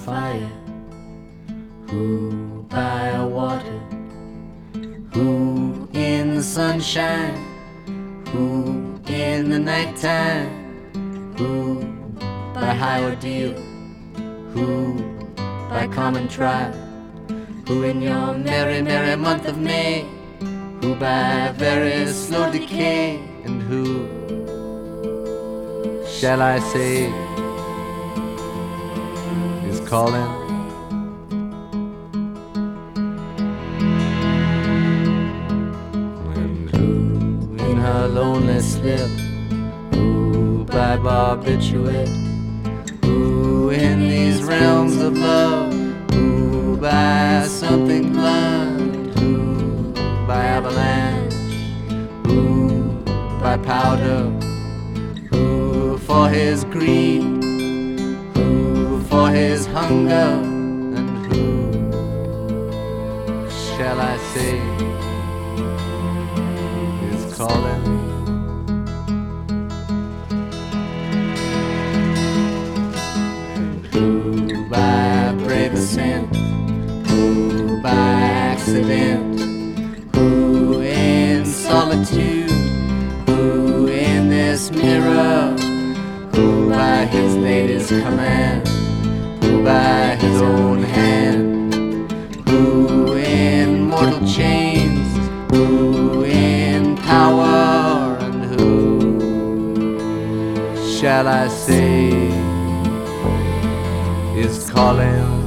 fire? Who by a water? Who in the sunshine? Who in the nighttime? Who by high ordeal? Who by common trial? Who in your merry, merry month of May? Who by very slow decay? And who shall I say is calling? And who in her lonely slip? Who by barbiturate? Who in these realms of love? Who by something blunt? Who by avalanche? Who by powder? Who for his greed? Who for his hunger? And who shall I say is calling? Who by brave ascent? Who by accident? Who in solitude? Who in this mirror? Who by his lady's command? Who by his own hand? Who in mortal chains? Who in power? And who shall I say is calling?